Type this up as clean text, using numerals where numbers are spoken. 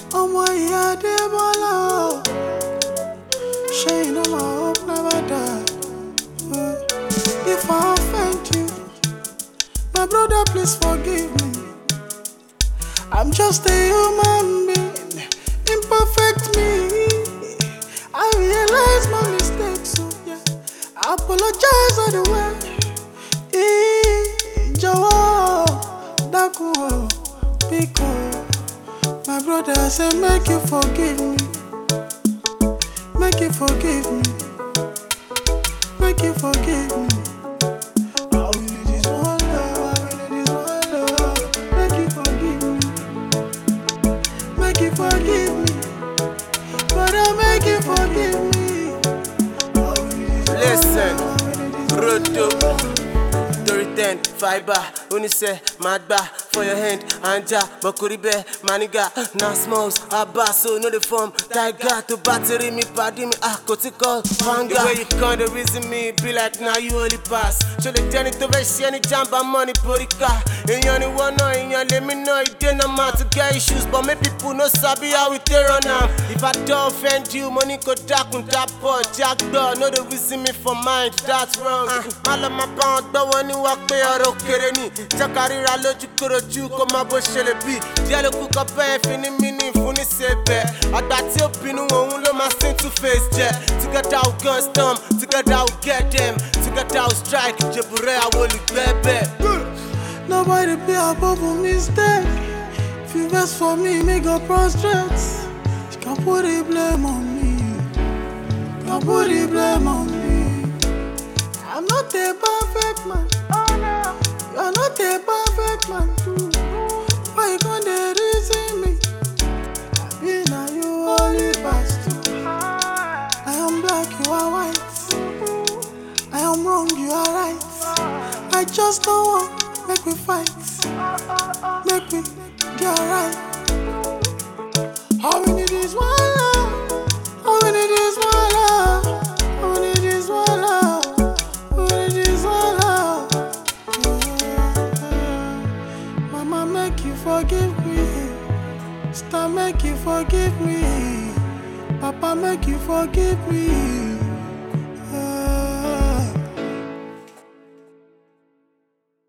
Ọmọ ìyá Adébọ́lá o. Ṣé you know my hope never die? If I offend you, my brother, please forgive me. I'm just a human being, imperfect me. I realize my mistakes, so yeah, I apologize all the way. Jọ̀wọ́, dákun o, biko. My brother, I say make you forgive me. Make you forgive me. Make you forgive me. All we need is one love, all we need is one love. Make you forgive me. Make you forgive me. Brother, make you forgive me. All we need is Listen, one love, all we need is one Roto, love. 10 fiber, Unise, Magba, for your hand, Anja, Bakuribe, Maniga, now smalls, Abaso, no the form, Tiger to battery me, paddy me, Kotikal, Fanga. The way you come, the reason me, be like now you only pass. Show the journey to Veshi, any jamba money, Porika. And you only one know, and you let me know, you didn't know to get issues, but make people no sabi how we tear on now. If I don't offend you, money go dark on that boy, Jack Dog, no the reason me for mind, that's wrong. All of my pound, the one you walk. Ọ̀rọ̀ kéré ni jákàríra lójú korojú kó má bó ṣe lè bí díẹ̀ ló kú kọ́ bẹ́ẹ̀ fi ní mí ní ìfún ní ṣebẹ̀ àgbà tí ó bínú òun ló máa sin two face jẹ together we gun storm together we get them together we strike jèbùrẹ́ àwọn olùgbẹ́bẹ̀. Nobody be above a mistake. If you vex for me, make God prostrate. You can put the blame on me. You can put the blame on me. I'm not a perfect man. You're not a perfect man too. Why you gonna reason me? I been a you only pastor. I am black, you are white. I am wrong, you are right. I just don't want make we fight. Make we get right. All we need is one love. All we need is one love. All we need is one love. All we need is one love. Mama, make you forgive me. Star, make you forgive me. Papa, make you forgive me.